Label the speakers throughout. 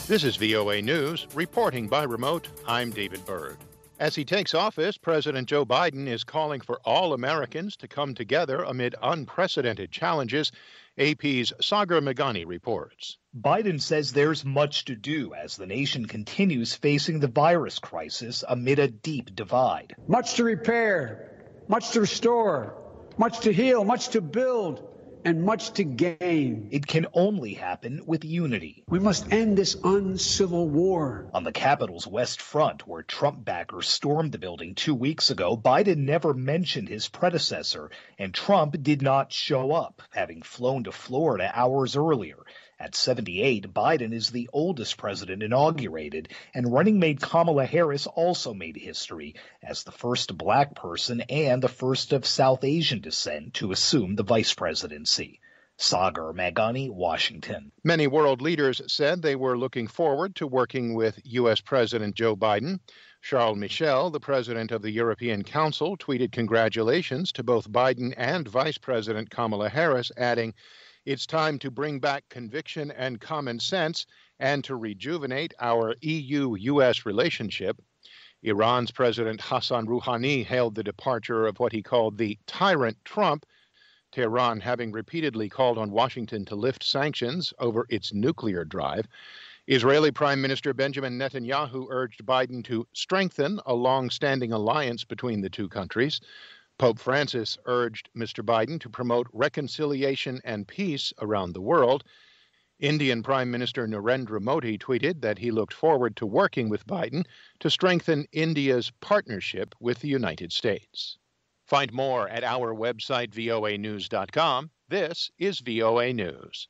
Speaker 1: This is VOA News, reporting by remote. I'm David Byrd. As he takes office, President Joe Biden is calling for all Americans to come together amid unprecedented challenges. AP's Sagar Meghani reports.
Speaker 2: Biden says there's much to do as the nation continues facing the virus crisis amid a deep divide.
Speaker 3: Much to repair, much to restore, much to heal, much to build, and much to gain.
Speaker 2: It can only happen with unity.
Speaker 3: We must end this uncivil war.
Speaker 2: On the Capitol's West Front, where Trump backers stormed the building 2 weeks ago, Biden never mentioned his predecessor, and Trump did not show up, having flown to Florida hours earlier. At 78, Biden is the oldest president inaugurated, and running mate Kamala Harris also made history as the first black person and the first of South Asian descent to assume the vice presidency. Sagar Meghani, Washington.
Speaker 1: Many world leaders said they were looking forward to working with U.S. President Joe Biden. Charles Michel, the president of the European Council, tweeted congratulations to both Biden and Vice President Kamala Harris, adding, "It's time to bring back conviction and common sense and to rejuvenate our EU-U.S. relationship." Iran's President Hassan Rouhani hailed the departure of what he called the tyrant Trump, Tehran having repeatedly called on Washington to lift sanctions over its nuclear drive. Israeli Prime Minister Benjamin Netanyahu urged Biden to strengthen a long-standing alliance between the two countries. Pope Francis urged Mr. Biden to promote reconciliation and peace around the world. Indian Prime Minister Narendra Modi tweeted that he looked forward to working with Biden to strengthen India's partnership with the United States. Find more at our website, voanews.com. This is VOA News.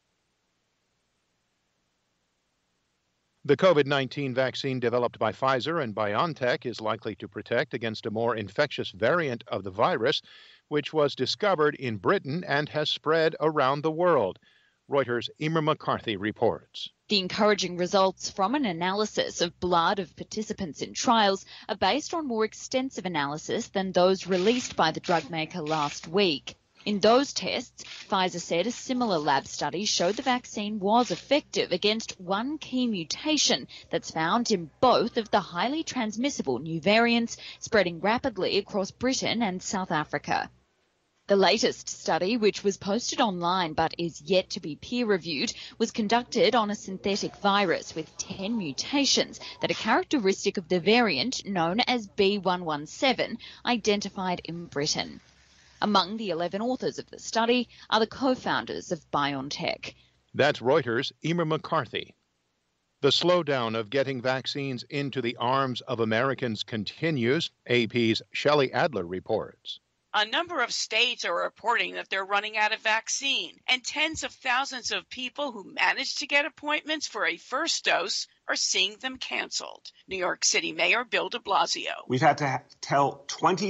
Speaker 1: The COVID-19 vaccine developed by Pfizer and BioNTech is likely to protect against a more infectious variant of the virus, which was discovered in Britain and has spread around the world. Reuters' Emer McCarthy reports.
Speaker 4: The encouraging results from an analysis of blood of participants in trials are based on more extensive analysis than those released by the drug maker last week. In those tests, Pfizer said a similar lab study showed the vaccine was effective against one key mutation that's found in both of the highly transmissible new variants spreading rapidly across Britain and South Africa. The latest study, which was posted online but is yet to be peer-reviewed, was conducted on a synthetic virus with 10 mutations that are characteristic of the variant known as B117, identified in Britain. Among the 11 authors of the study are the co-founders of BioNTech.
Speaker 1: That's Reuters' Emer McCarthy. The slowdown of getting vaccines into the arms of Americans continues. AP's Shelley Adler reports.
Speaker 5: A number of states are reporting that they're running out of vaccine, and tens of thousands of people who managed to get appointments for a first dose are seeing them canceled. New York City Mayor Bill de Blasio.
Speaker 6: We've had to tell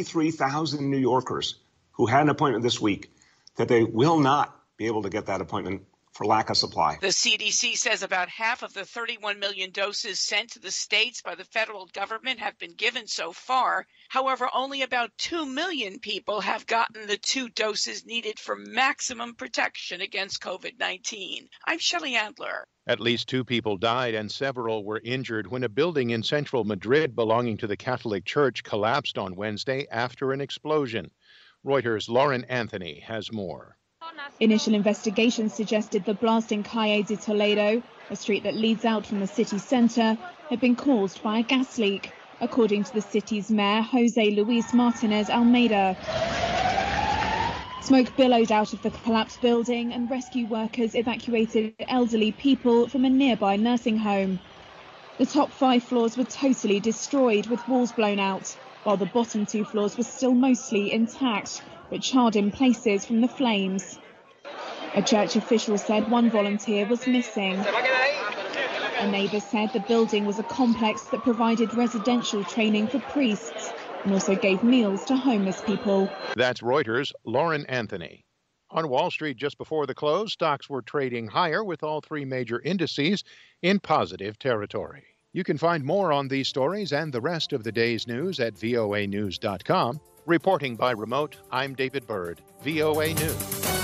Speaker 6: 23,000 New Yorkers who had an appointment this week that they will not be able to get that appointment for lack of supply.
Speaker 5: The CDC says about half of the 31 million doses sent to the states by the federal government have been given so far. However, only about 2 million people have gotten the 2 doses needed for maximum protection against COVID-19. I'm Shelley Adler.
Speaker 1: At least 2 people died and several were injured when a building in central Madrid belonging to the Catholic Church collapsed on Wednesday after an explosion. Reuters' Lauren Anthony has more.
Speaker 7: Initial investigations suggested the blast in Calle de Toledo, a street that leads out from the city centre, had been caused by a gas leak, according to the city's mayor, Jose Luis Martinez Almeida. Smoke billowed out of the collapsed building and rescue workers evacuated elderly people from a nearby nursing home. The top 5 floors were totally destroyed with walls blown out, while the bottom 2 floors were still mostly intact, but charred in places from the flames. A church official said 1 volunteer was missing. A neighbour said the building was a complex that provided residential training for priests and also gave meals to homeless people.
Speaker 1: That's Reuters' Lauren Anthony. On Wall Street just before the close, stocks were trading higher with all 3 major indices in positive territory. You can find more on these stories and the rest of the day's news at voanews.com. Reporting by remote, I'm David Byrd, VOA News.